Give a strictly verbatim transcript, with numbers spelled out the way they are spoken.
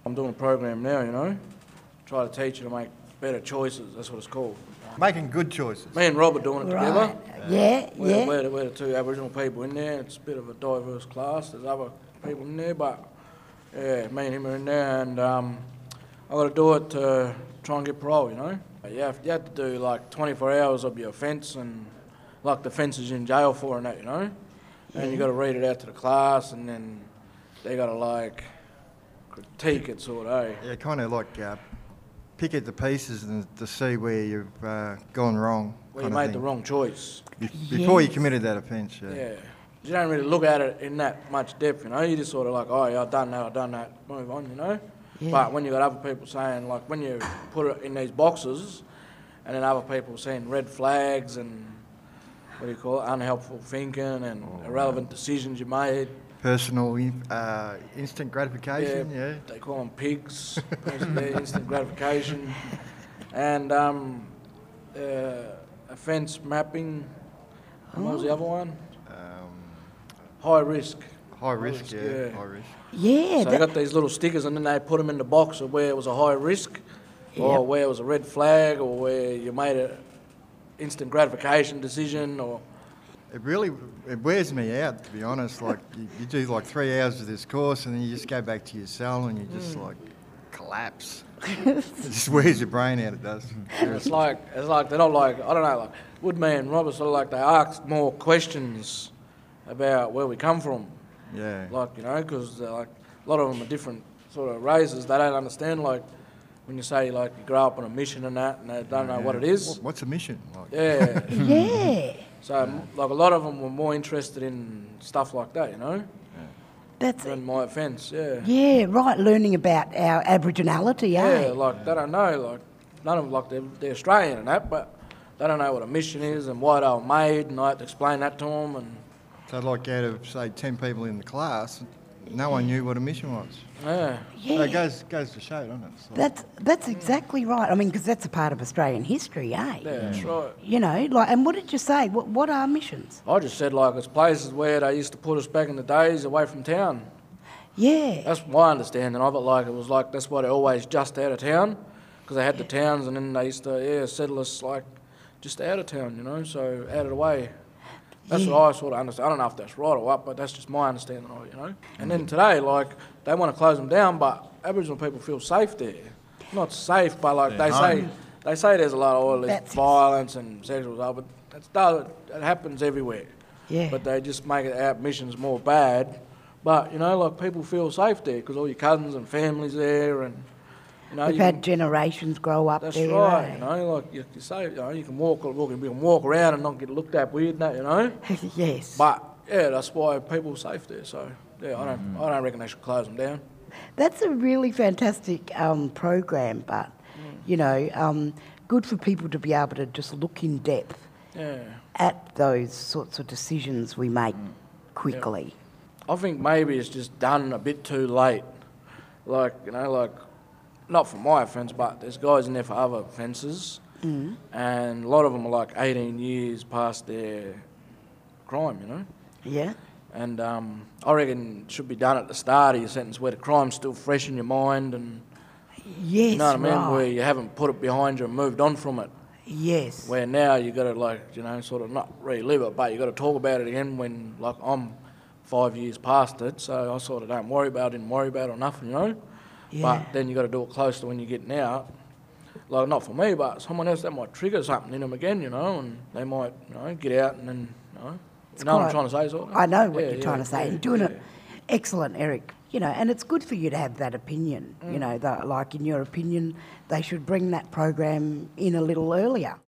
I'm doing a program now, you know, try to teach you to make better choices. That's what it's called. Making good choices. Me and Rob are doing it Right. together. Yeah, We're, yeah. we're, the- we're the two Aboriginal people in there. It's a bit of a diverse class. There's other people in there, but yeah, me and him are in there, and um, I got to do it to try and get parole, you know. You have, you have to do like twenty-four hours of your offence, and like the offences you're in jail for and that, you know. And you got to read it out to the class, and then they got to like critique it, sort of. Eh? Yeah, kind of like uh, pick it to pieces and to see where you've uh, gone wrong. Where you kind of made thing. the wrong choice. Be- Before you Yes. committed that offence, yeah. Yeah. You don't really look at it in that much depth, you know. You just sort of like, oh, yeah, I've done that, I've done that, move on, you know. Yeah. But when you got other people saying, like, when you put it in these boxes, and then other people seeing red flags and, what do you call it, unhelpful thinking and Oh, irrelevant decisions you made. Personal, uh, instant gratification, yeah. They call them pigs, basically, instant gratification. And um, uh, offence mapping, and what was the other one? Um, High risk. high risk, risk, yeah, yeah. high risk. Yeah, So they that- got these little stickers, and then they put them in the box of where it was a high risk, or Yep. where it was a red flag, or where you made a instant gratification decision, or It really it wears me out, to be honest. Like you, you do like three hours of this course, and then you just go back to your cell and you just Hmm. like collapse. It just wears your brain out. It does. it's like it's like they're not like I don't know, like Woodman and Robert sort of like they ask more questions about where we come from, Yeah. like you know, because like a lot of them are different sort of races. They don't understand like when you say like you grow up on a mission and that, and they don't know what it is. What- What's a mission? Like, Yeah. yeah. So, like, a lot of them were more interested in stuff like that, you know, That's than my offence, yeah. yeah, right. Learning about our Aboriginality, eh? Yeah, like, they don't know, like, none of them, like, they're, they're Australian and that, but they don't know what a mission is and why they were made, and I had to explain that to them, and, So like out of say ten people in the class, no one knew what a mission was. yeah. Yeah. So it goes goes to show, doesn't it? It's like- That's that's exactly right. I mean, because that's a part of Australian history, eh? Yeah, that's right. You know, like, and what did you say? What what are missions? I just said, like, it's places where they used to put us back in the days away from town. Yeah. That's my understanding of it, like, it was like, that's why they're always just out of town, because they had the towns, and then they used to, yeah, settle us, like, just out of town, you know, so out of the way. That's Yeah. what I sort of understand. I don't know if that's right or what, but that's just my understanding of it, you know. And then today, like, they want to close them down, but Aboriginal people feel safe there. Not safe, but like they say, they say there's a lot of all this That's- violence and sexual stuff, but it's does it happens everywhere. Yeah. But they just make it out missions more bad. But you know, like people feel safe there because all your cousins and families there, and you know, We've you had can- generations grow up that's there. right. eh? You know, like you, you say, you know, you can walk, walk, you can walk around and not get looked at weird, and that, you know. Yes. But yeah, that's why people are safe there. So yeah, I don't, I don't reckon they should close them down. That's a really fantastic um, program, but you know, um, good for people to be able to just look in depth Yeah, at those sorts of decisions we make quickly. I think maybe it's just done a bit too late. Like you know, like not for my offence, but there's guys in there for other offences, Mm. and a lot of them are like eighteen years past their crime. You know. Yeah. And um, I reckon it should be done at the start of your sentence where the crime's still fresh in your mind and, Yes. you know what I mean, right. where you haven't put it behind you and moved on from it. Yes. Where now you got to, like, you know, sort of not relive it, but you got to talk about it again when, like, I'm five years past it, so I sort of don't worry about it, didn't worry about it or nothing, you know. Yeah. But then you got to do it close to when you're getting out. Like, not for me, but someone else that might trigger something in them again, you know, and they might, you know, get out and then, you know. You know what I'm quite- trying to say, sort of? I know what Yeah, you're yeah, trying to say. yeah, You're doing yeah. it excellent, Eric. You know, and it's good for you to have that opinion. You know, that, like in your opinion, they should bring that program in a little earlier.